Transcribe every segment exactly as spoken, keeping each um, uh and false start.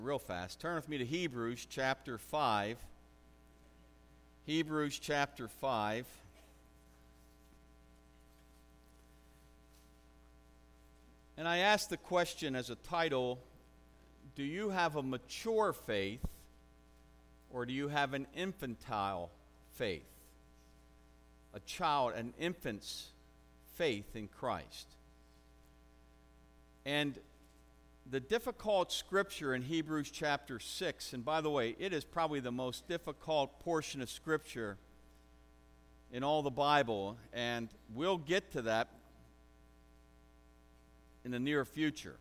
Real fast. Turn with me to Hebrews chapter five. Hebrews chapter five. And I asked the question as a title, do you have a mature faith or do you have an infantile faith? A child, an infant's faith in Christ. And the difficult scripture in Hebrews chapter six, and by the way, it is probably the most difficult portion of scripture in all the Bible, and we'll get to that in the near future.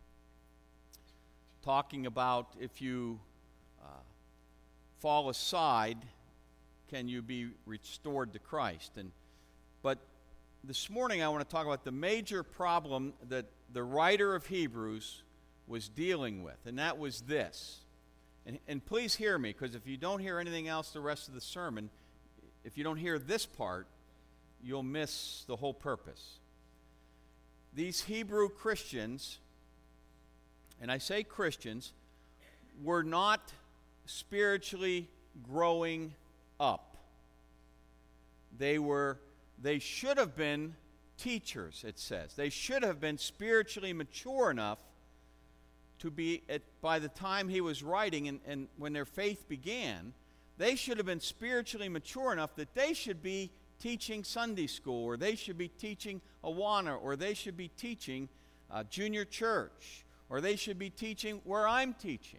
Talking about if you uh, fall aside, can you be restored to Christ? And but this morning I want to talk about the major problem that the writer of Hebrews was dealing with, and that was this. And, and please hear me, because if you don't hear anything else the rest of the sermon, if you don't hear this part, you'll miss the whole purpose. These Hebrew Christians, and I say Christians, were not spiritually growing up. They were, they should have been teachers, it says. They should have been spiritually mature enough to be, at, by the time he was writing and, and when their faith began, they should have been spiritually mature enough that they should be teaching Sunday school, or they should be teaching Awana, or they should be teaching uh, junior church, or they should be teaching where I'm teaching.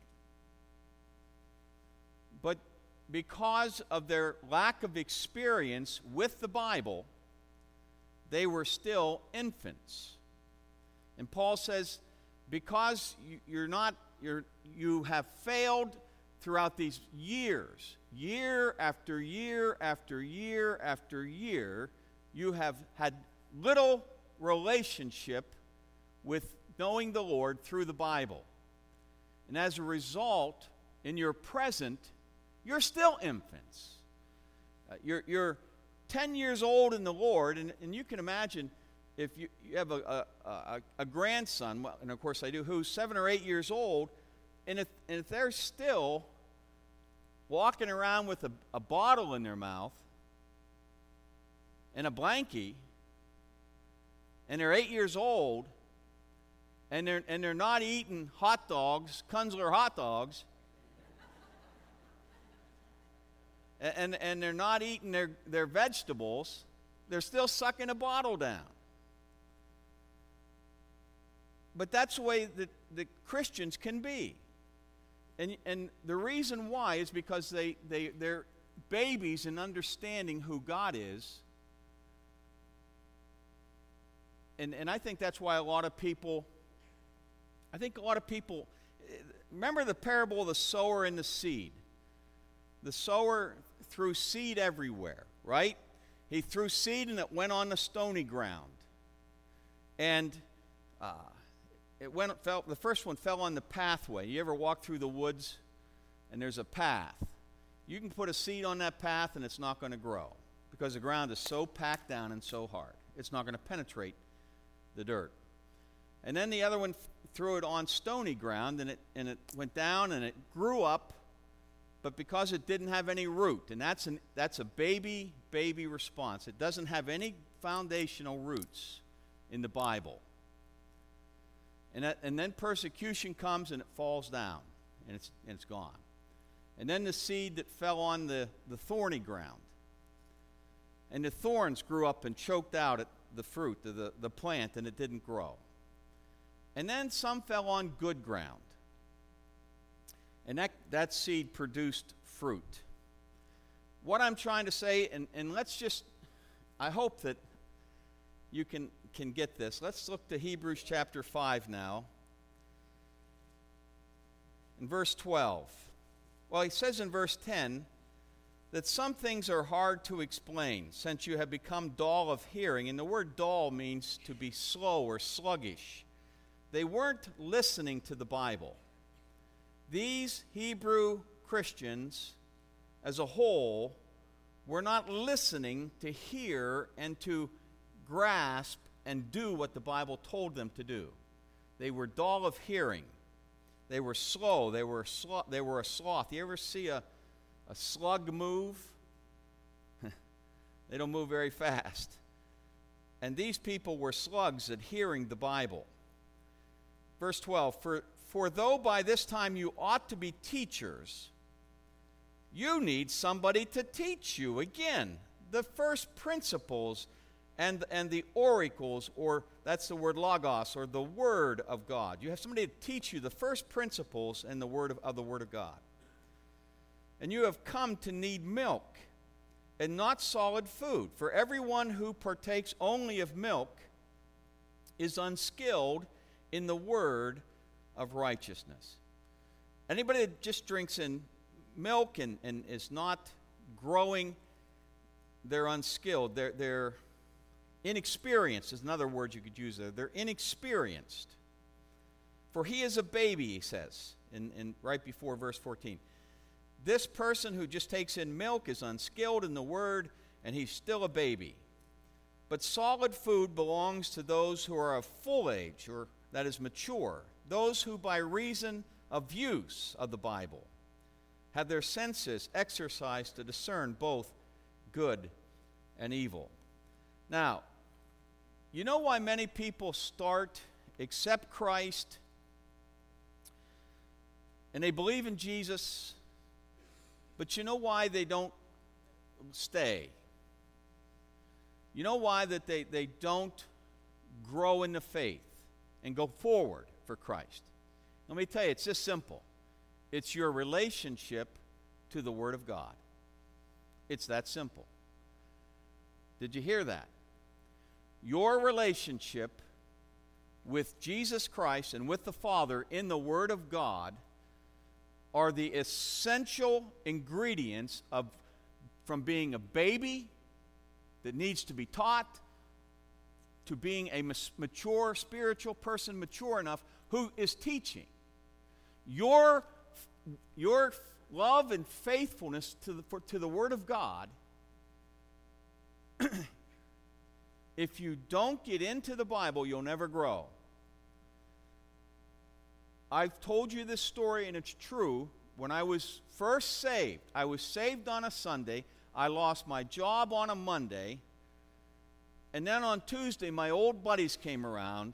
But because of their lack of experience with the Bible, they were still infants. And Paul says, because you're not, you're, you have failed throughout these years, year after year after year after year, you have had little relationship with knowing the Lord through the Bible. And as a result, in your present, you're still infants. Uh, you're, you're ten years old in the Lord, and, and you can imagine if you, you have a, a, a, a grandson, well, and of course I do, who's seven or eight years old, and if, and if they're still walking around with a, a bottle in their mouth and a blankie, and they're eight years old, and they're, and they're not eating hot dogs, Kunzler hot dogs, and, and they're not eating their, their vegetables, they're still sucking a bottle down. But that's the way that the Christians can be. And, and the reason why is because they, they, they're babies in understanding who God is. And, and I think that's why a lot of people, I think a lot of people, remember the parable of the sower and the seed. The sower threw seed everywhere, right? He threw seed and it went on the stony ground. And uh, it went, fell, the first one fell on the pathway. You ever walk through the woods and there's a path? You can put a seed on that path and it's not going to grow because the ground is so packed down and so hard. It's not going to penetrate the dirt. And then the other one f- threw it on stony ground, and it, and it went down and it grew up, but because it didn't have any root, and that's, an, that's a baby, baby response. It doesn't have any foundational roots in the Bible. And, that, and then persecution comes and it falls down, and it's, and it's gone. And then the seed that fell on the, the thorny ground. And the thorns grew up and choked out at the fruit of the, the plant, and it didn't grow. And then some fell on good ground. And that, that seed produced fruit. What I'm trying to say, and, and let's just, I hope that you can, can get this. Let's look to Hebrews chapter five now. In verse twelve. Well, he says in verse ten that some things are hard to explain since you have become dull of hearing. And the word dull means to be slow or sluggish. They weren't listening to the Bible. These Hebrew Christians, as a whole, were not listening to hear and to grasp and do what the Bible told them to do. They were dull of hearing. They were slow. They were, slo- they were a sloth. You ever see a, a slug move? They don't move very fast. And these people were slugs at hearing the Bible. Verse twelve, for, for though by this time you ought to be teachers, you need somebody to teach you again the first principles and, and the oracles, or that's the word logos, or the Word of God. You have somebody to teach you the first principles and the word of, of the Word of God. And you have come to need milk and not solid food. For everyone who partakes only of milk is unskilled in the word of righteousness. Anybody that just drinks in milk and, and is not growing, they're unskilled. They're, they're inexperienced is another word you could use there. They're inexperienced. For he is a baby, he says, in, in right before verse fourteen. This person who just takes in milk is unskilled in the word, and he's still a baby. But solid food belongs to those who are of full age, or that is mature, those who by reason of use of the Bible have their senses exercised to discern both good and evil. Now, you know why many people start, accept Christ, and they believe in Jesus, but you know why they don't stay? You know why that they, they don't grow in the faith and go forward for Christ? Let me tell you, it's just simple. It's your relationship to the Word of God. It's that simple. Did you hear that? Your relationship with Jesus Christ and with the Father in the Word of God are the essential ingredients of from being a baby that needs to be taught to being a mature spiritual person, mature enough, who is teaching. Your, your love and faithfulness to the, for, to the Word of God, if you don't get into the Bible, you'll never grow. I've told you this story, and it's true. When I was first saved, I was saved on a Sunday. I lost my job on a Monday. And then on Tuesday, my old buddies came around.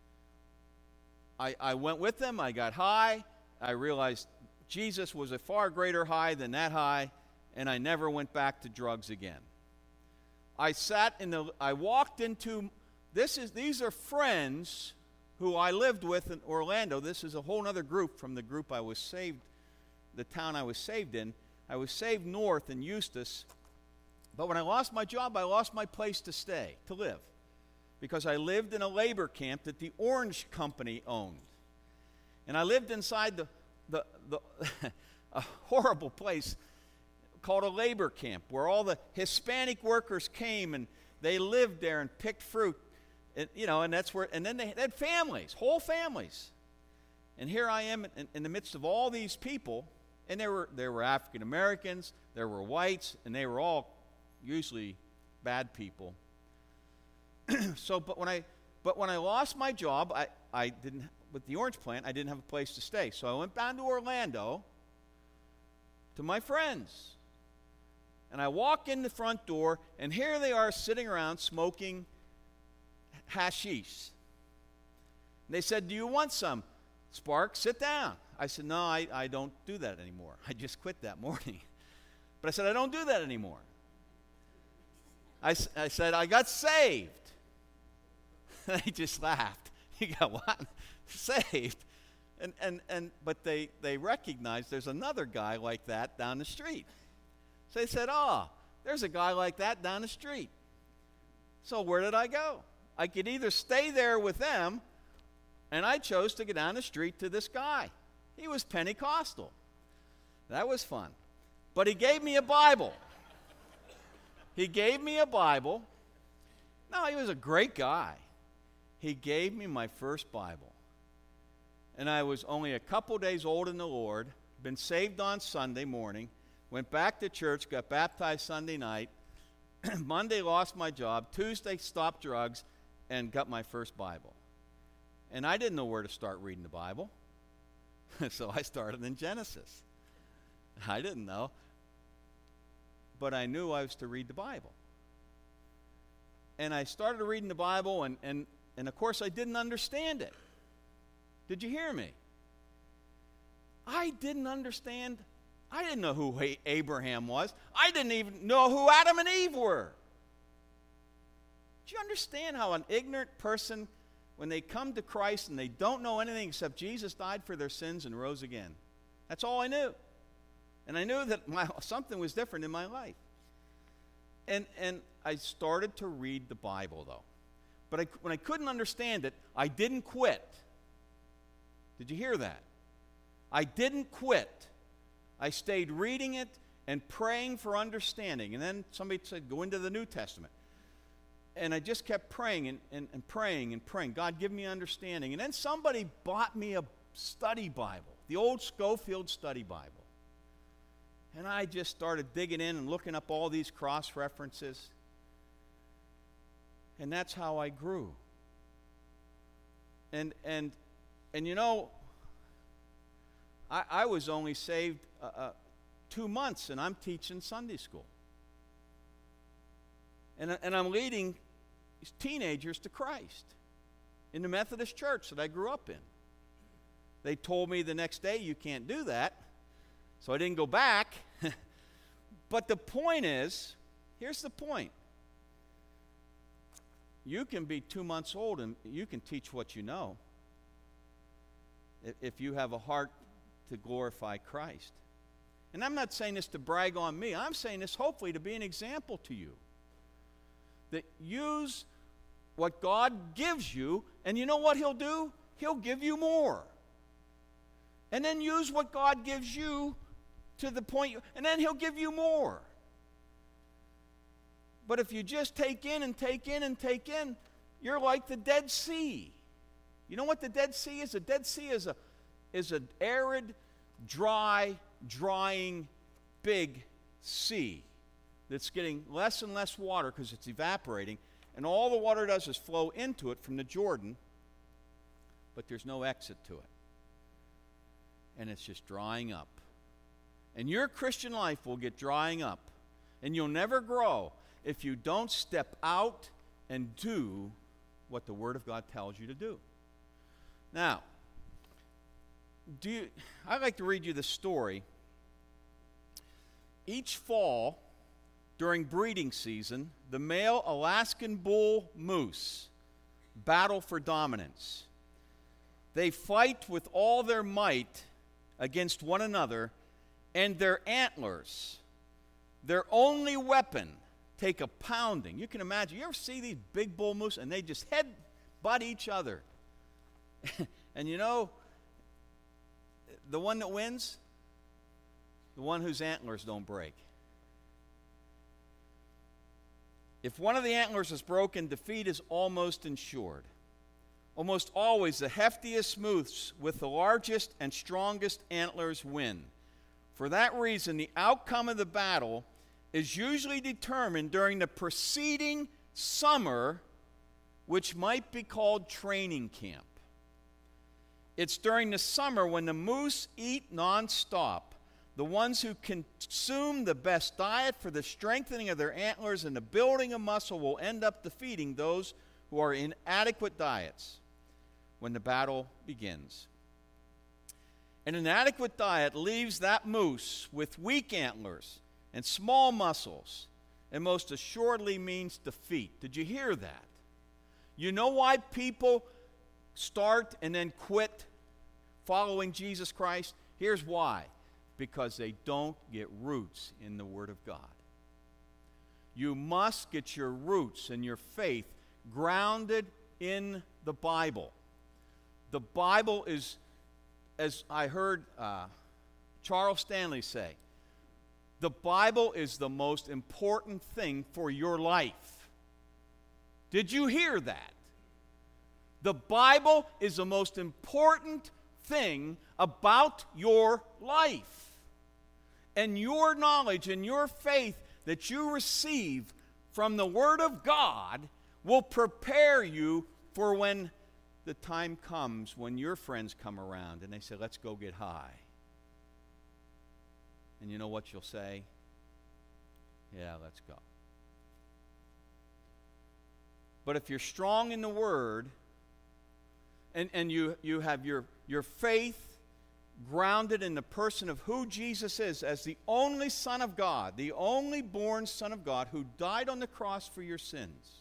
I, I went with them. I got high. I realized Jesus was a far greater high than that high, and I never went back to drugs again. I sat in the, I walked into, this is, these are friends who I lived with in Orlando. This is a whole other group from the group I was saved, the town I was saved in. I was saved north in Eustis. But when I lost my job, I lost my place to stay, to live. Because I lived in a labor camp that the Orange Company owned. And I lived inside the, the, the a horrible place called a labor camp, where all the Hispanic workers came and they lived there and picked fruit. And, you know, and that's where, and then they had families, whole families. And here I am in, in the midst of all these people, and there were there were African Americans, there were whites, and they were all usually bad people. so, but when I but when I lost my job, I, I didn't with the orange plant, I didn't have a place to stay. So I went down to Orlando to my friends. And I walk in the front door, and here they are sitting around smoking hashish. And they said, "Do you want some? Spark, sit down." I said, "No, I, I don't do that anymore. I just quit that morning." But I said, "I don't do that anymore." I, I said, "I got saved." They just laughed. You got what? Saved. And, and, and, but they, they recognized there's another guy like that down the street. So they said, "Oh, there's a guy like that down the street." So where did I go? I could either stay there with them, and I chose to go down the street to this guy. He was Pentecostal. That was fun. But he gave me a Bible. He gave me a Bible. No, he was a great guy. He gave me my first Bible. And I was only a couple days old in the Lord, been saved on Sunday morning, went back to church, got baptized Sunday night. Monday lost my job. Tuesday stopped drugs and got my first Bible. And I didn't know where to start reading the Bible. So I started in Genesis. I didn't know. But I knew I was to read the Bible. And I started reading the Bible, and, and, and of course I didn't understand it. Did you hear me? I didn't understand. I didn't know who Abraham was. I didn't even know who Adam and Eve were. Do you understand how an ignorant person, when they come to Christ and they don't know anything except Jesus died for their sins and rose again? That's all I knew. And I knew that my, something was different in my life. And, and I started to read the Bible, though. But I, when I couldn't understand it, I didn't quit. Did you hear that? I didn't quit. I stayed reading it and praying for understanding. And then somebody said, go into the New Testament. And I just kept praying and, and, and praying and praying. God, give me understanding. And then somebody bought me a study Bible, the old Scofield Study Bible. And I just started digging in and looking up all these cross-references. And that's how I grew. And, and, and you know, I, I was only saved uh, uh, two months, and I'm teaching Sunday school. And, and I'm leading these teenagers to Christ in the Methodist church that I grew up in. They told me the next day, you can't do that. So I didn't go back. But the point is, here's the point. You can be two months old and you can teach what you know if you have a heart to glorify Christ. And I'm not saying this to brag on me. I'm saying this hopefully to be an example to you. That use what God gives you, and you know what He'll do? He'll give you more. And then use what God gives you to the point, you, and then He'll give you more. But if you just take in and take in and take in, you're like the Dead Sea. You know what the Dead Sea is? The Dead Sea is a is an arid, dry, drying, big sea that's getting less and less water because it's evaporating, and all the water does is flow into it from the Jordan, but there's no exit to it. And it's just drying up. And your Christian life will get drying up, and you'll never grow if you don't step out and do what the Word of God tells you to do. Now, do you, I'd like to read you the story. Each fall, during breeding season, the male Alaskan bull moose battle for dominance. They fight with all their might against one another, and their antlers, their only weapon, take a pounding. You can imagine, you ever see these big bull moose and they just head-butt each other? And you know, the one that wins, the one whose antlers don't break. If one of the antlers is broken, defeat is almost ensured. Almost always, the heftiest moose with the largest and strongest antlers win. For that reason, the outcome of the battle is usually determined during the preceding summer, which might be called training camp. It's during the summer when the moose eat nonstop. The ones who consume the best diet for the strengthening of their antlers and the building of muscle will end up defeating those who are inadequate diets when the battle begins. An inadequate diet leaves that moose with weak antlers and small muscles, and most assuredly means defeat. Did you hear that? You know why people start and then quit following Jesus Christ? Here's why. Because they don't get roots in the Word of God. You must get your roots and your faith grounded in the Bible. The Bible is, as I heard uh, Charles Stanley say, the Bible is the most important thing for your life. Did you hear that? The Bible is the most important thing about your life. And your knowledge and your faith that you receive from the Word of God will prepare you for when the time comes when your friends come around and they say, let's go get high. And you know what you'll say? Yeah, let's go. But if you're strong in the Word, and, and you, you have your, your faith grounded in the person of who Jesus is as the only Son of God, the only born Son of God who died on the cross for your sins.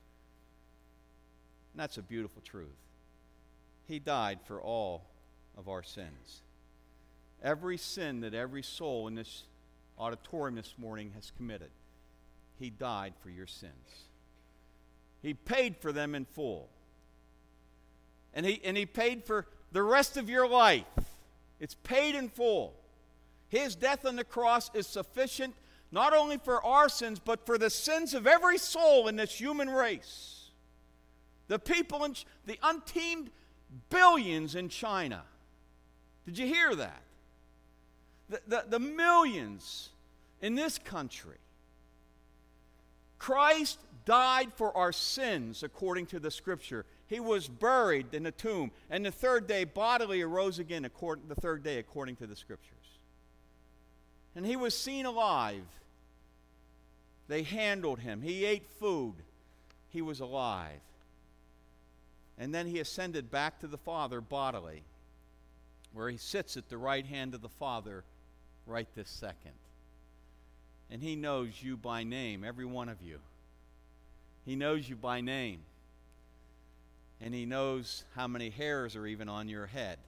And that's a beautiful truth. He died for all of our sins. Every sin that every soul in this auditorium this morning has committed, He died for your sins. He paid for them in full. And he, and he paid for the rest of your life. It's paid in full. His death on the cross is sufficient not only for our sins, but for the sins of every soul in this human race. The people in the unteamed billions in China. Did you hear that? The, the, the millions in this country. Christ died for our sins according to the Scripture. He was buried in a tomb, and the third day bodily arose again, according, the third day according to the Scriptures. And He was seen alive. They handled Him. He ate food. He was alive. And then He ascended back to the Father bodily, where He sits at the right hand of the Father right this second. And He knows you by name, every one of you. He knows you by name. And He knows how many hairs are even on your head.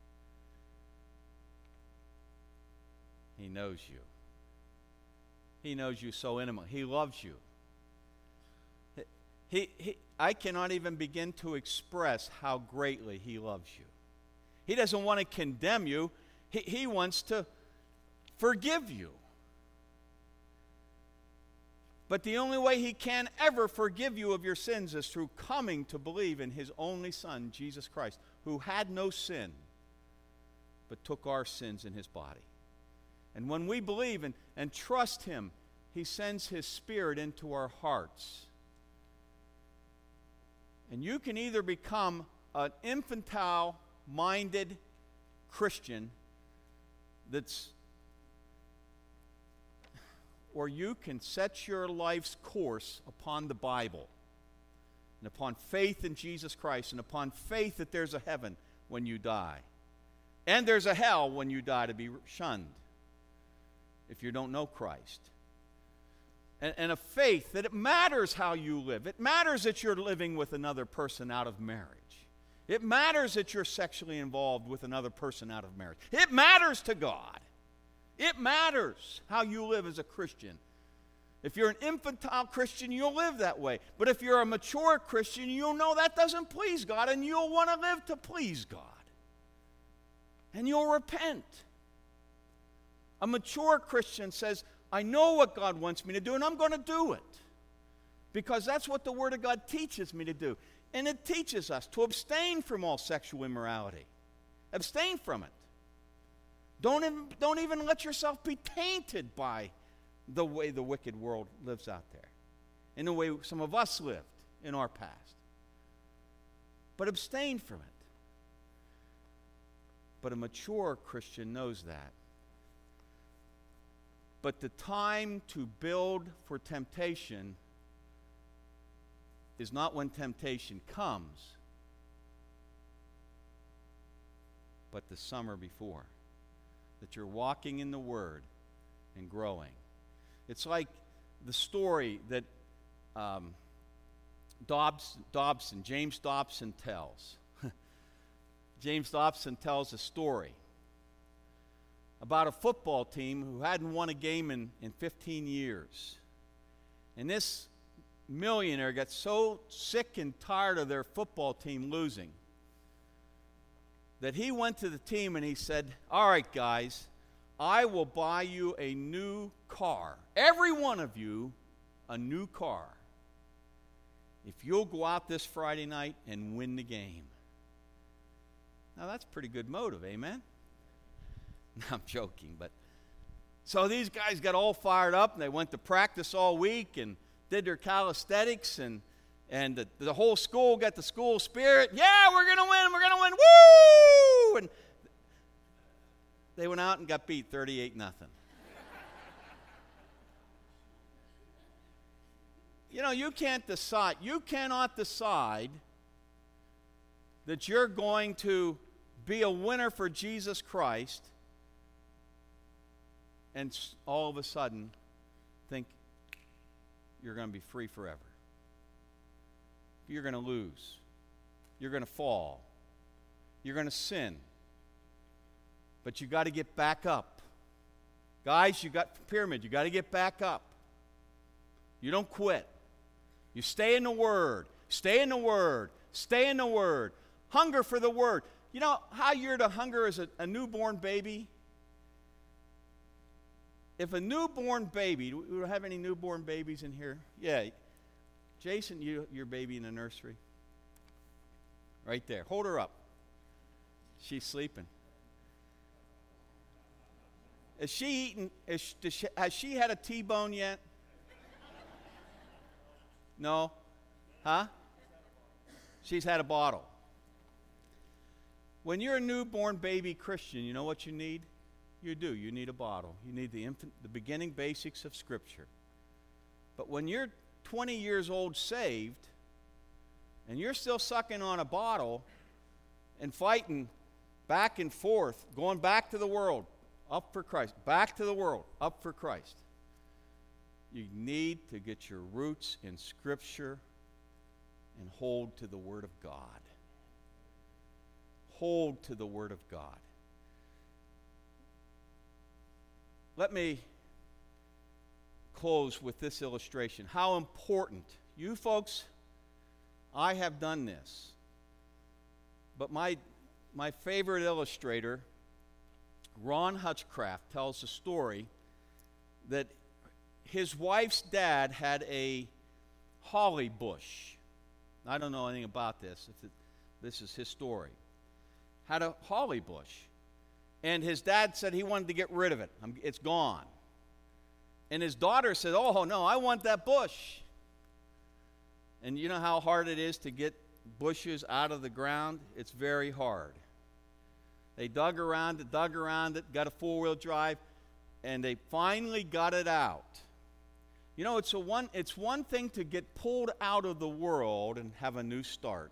He knows you. He knows you so intimately. He loves you. He, he, I cannot even begin to express how greatly He loves you. He doesn't want to condemn you. He, he wants to forgive you. But the only way He can ever forgive you of your sins is through coming to believe in His only Son, Jesus Christ, who had no sin, but took our sins in His body. And when we believe and, and trust Him, He sends His Spirit into our hearts. And you can either become an infantile-minded Christian that's or you can set your life's course upon the Bible and upon faith in Jesus Christ and upon faith that there's a heaven when you die. And there's a hell when you die to be shunned if you don't know Christ. And, and a faith that it matters how you live. It matters that you're living with another person out of marriage. It matters that you're sexually involved with another person out of marriage. It matters to God. It matters how you live as a Christian. If you're an infantile Christian, you'll live that way. But if you're a mature Christian, you'll know that doesn't please God, and you'll want to live to please God. And you'll repent. A mature Christian says, I know what God wants me to do, and I'm going to do it. Because that's what the Word of God teaches me to do. And it teaches us to abstain from all sexual immorality. Abstain from it. Don't even, don't even let yourself be tainted by the way the wicked world lives out there, in the way some of us lived in our past. But abstain from it. But a mature Christian knows that. But the time to build for temptation is not when temptation comes, but the summer before. That you're walking in the Word and growing. It's like the story that um, Dobson, Dobson, James Dobson tells. James Dobson tells a story about a football team who hadn't won a game in, in fifteen years. And this millionaire got so sick and tired of their football team losing that he went to the team and he said, all right, guys, I will buy you a new car. Every one of you, a new car. If you'll go out this Friday night and win the game. Now, that's a pretty good motive, amen? No, I'm joking, but... So these guys got all fired up, and they went to practice all week and did their calisthenics, and, And the, the whole school got the school spirit. Yeah, we're going to win. We're going to win. Woo! And they went out and got beat thirty-eight nothing. You know, you can't decide. You cannot decide that you're going to be a winner for Jesus Christ and all of a sudden think you're going to be free forever. You're going to lose. You're going to fall. You're going to sin. But you got to get back up. Guys, you got pyramid. You got to get back up. You don't quit. You stay in the Word. Stay in the Word. Stay in the Word. Hunger for the Word. You know how you're to hunger as a, a newborn baby? If a newborn baby, do we have any newborn babies in here? Yeah. Jason, you, your baby in the nursery? Right there. Hold her up. She's sleeping. Is she eating? Is she, does she, has she had a T-bone yet? No? Huh? She's had a bottle. When you're a newborn baby Christian, you know what you need? You do. You need a bottle. You need the infant, the beginning basics of Scripture. But when you're twenty years old saved, and you're still sucking on a bottle and fighting back and forth, going back to the world, up for Christ, back to the world, up for Christ, you need to get your roots in Scripture and hold to the Word of God. Hold to the Word of God. Let me close with this illustration. How important, you folks, I have done this, but my, my favorite illustrator, Ron Hutchcraft, tells a story that his wife's dad had a holly bush. I don't know anything about this. If it, this is his story. Had a holly bush. And his dad said he wanted to get rid of it. I'm, it's gone. And his daughter said, oh, no, I want that bush. And you know how hard it is to get bushes out of the ground? It's very hard. They dug around it, dug around it, got a four-wheel drive, and they finally got it out. You know, it's, a one, it's one thing to get pulled out of the world and have a new start,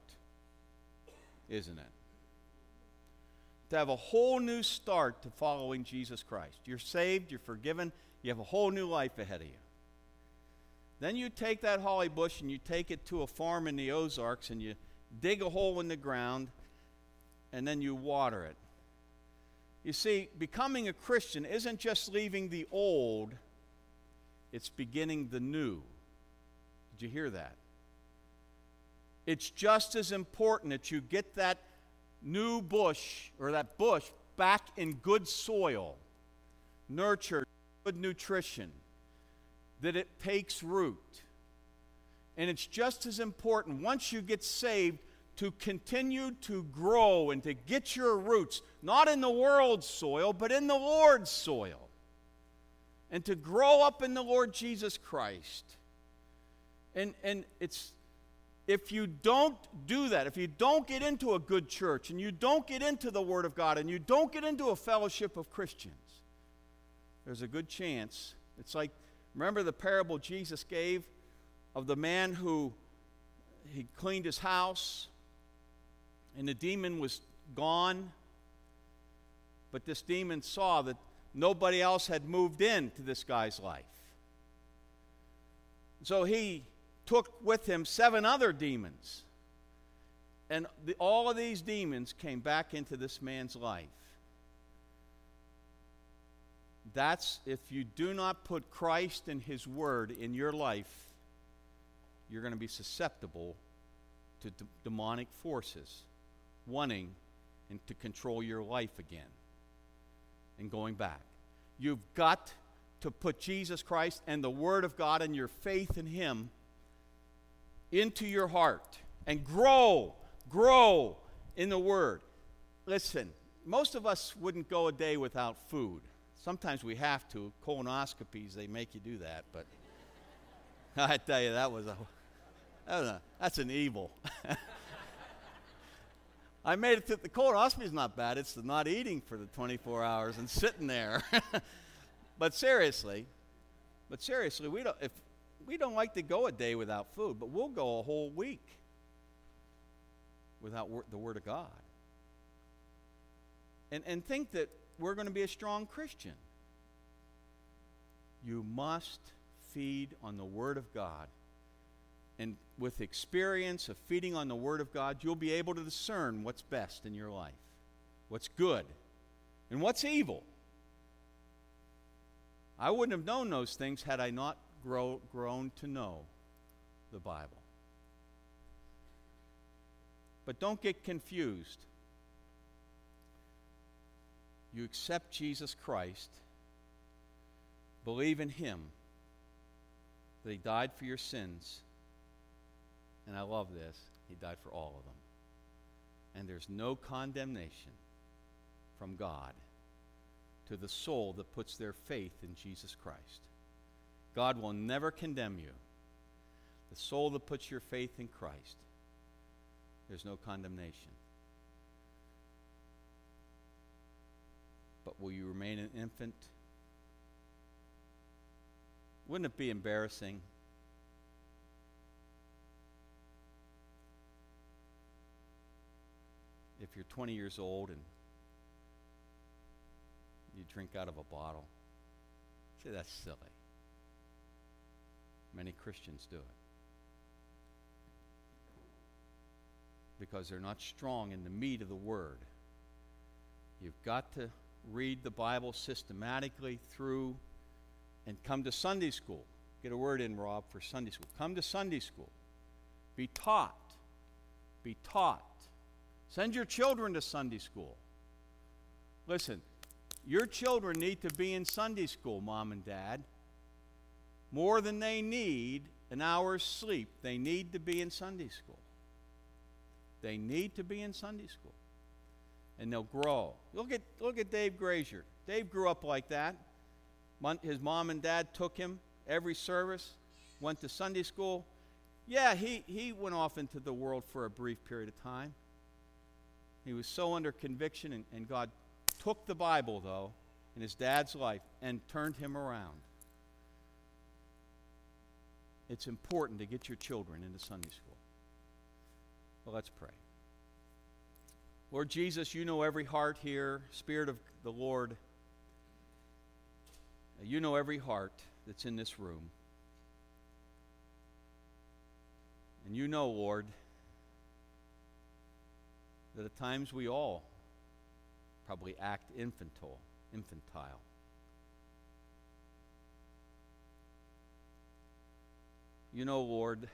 isn't it? To have a whole new start to following Jesus Christ. You're saved, you're forgiven, you have a whole new life ahead of you. Then you take that holly bush and you take it to a farm in the Ozarks and you dig a hole in the ground and then you water it. You see, becoming a Christian isn't just leaving the old, it's beginning the new. Did you hear that? It's just as important that you get that new bush or that bush back in good soil, nurtured, good nutrition, that it takes root. And it's just as important once you get saved to continue to grow and to get your roots, not in the world's soil, but in the Lord's soil. And to grow up in the Lord Jesus Christ. And, and it's, if you don't do that, if you don't get into a good church, and you don't get into the Word of God, and you don't get into a fellowship of Christians, there's a good chance. It's like, remember the parable Jesus gave of the man who he cleaned his house, and the demon was gone, but this demon saw that nobody else had moved into this guy's life. So he took with him seven other demons. And the, all of these demons came back into this man's life. That's, if you do not put Christ and His Word in your life, you're going to be susceptible to d- demonic forces wanting and to control your life again and going back. You've got to put Jesus Christ and the Word of God and your faith in Him into your heart and grow, grow in the Word. Listen, most of us wouldn't go a day without food. Sometimes we have to. Colonoscopies, they make you do that, but I tell you, that was a a, that's an evil. I made it to the colonoscopy is not bad. It's the not eating for the twenty-four hours and sitting there. But seriously, but seriously, we don't if we don't like to go a day without food, but we'll go a whole week without wor- the Word of God. And and think that we're going to be a strong Christian. You must feed on the Word of God. And with experience of feeding on the Word of God, you'll be able to discern what's best in your life, what's good, and what's evil. I wouldn't have known those things had I not grow, grown to know the Bible. But don't get confused. You accept Jesus Christ, believe in Him, that He died for your sins. And I love this. He died for all of them. And there's no condemnation from God to the soul that puts their faith in Jesus Christ. God will never condemn you. The soul that puts your faith in Christ, there's no condemnation. But will you remain an infant? Wouldn't it be embarrassing if you're twenty years old and you drink out of a bottle? Say, that's silly. Many Christians do it because they're not strong in the meat of the Word. You've got to read the Bible systematically through and come to Sunday school. Get a word in, Rob, for Sunday school. Come to Sunday school. Be taught. Be taught. Send your children to Sunday school. Listen, your children need to be in Sunday school, Mom and Dad. More than they need an hour's sleep, they need to be in Sunday school. They need to be in Sunday school. And they'll grow. Look at, look at Dave Grazier. Dave grew up like that. His mom and dad took him every service, went to Sunday school. Yeah, he, he went off into the world for a brief period of time. He was so under conviction, and, and God took the Bible, though, in his dad's life and turned him around. It's important to get your children into Sunday school. Well, let's pray. Lord Jesus, you know every heart here. Spirit of the Lord, you know every heart that's in this room. And you know, Lord, that at times we all probably act infantile, infantile. You know, Lord,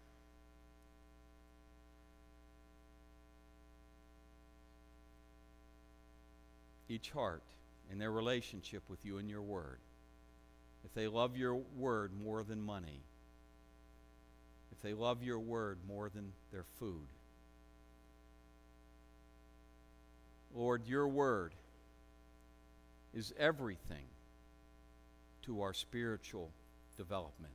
each heart in their relationship with you and your Word. If they love your Word more than money, if they love your Word more than their food, Lord, your Word is everything to our spiritual development.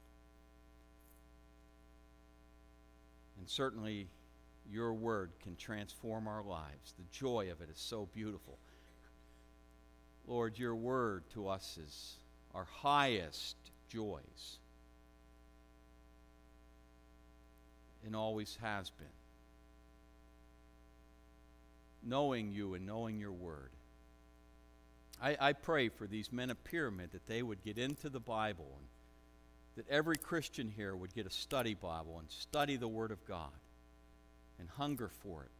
And certainly, your Word can transform our lives. The joy of it is so beautiful. Lord, your Word to us is our highest joys, and always has been. Knowing you and knowing your Word. I, I pray for these men of Pyramid that they would get into the Bible, and that every Christian here would get a study Bible and study the Word of God and hunger for it.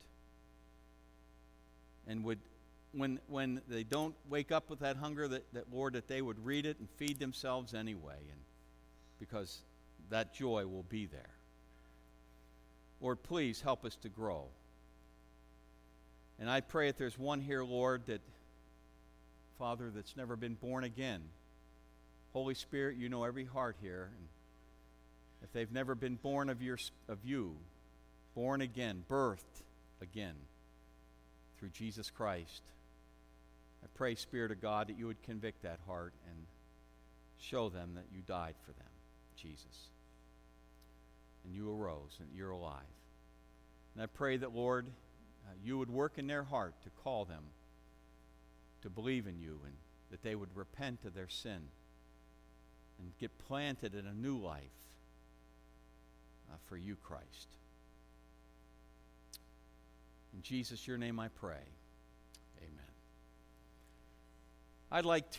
And would, when when they don't wake up with that hunger, that, that Lord, that they would read it and feed themselves anyway, and because that joy will be there. Lord, please help us to grow. And I pray if there's one here, Lord, that, Father, that's never been born again, Holy Spirit, you know every heart here. And if they've never been born of your of you, born again, birthed again through Jesus Christ, I pray, Spirit of God, that you would convict that heart and show them that you died for them, Jesus. and you arose, and you're alive. And I pray that, Lord, uh, you would work in their heart to call them to believe in you, and that they would repent of their sin and get planted in a new life uh, for you, Christ. In Jesus, your name I pray. Amen. I'd like to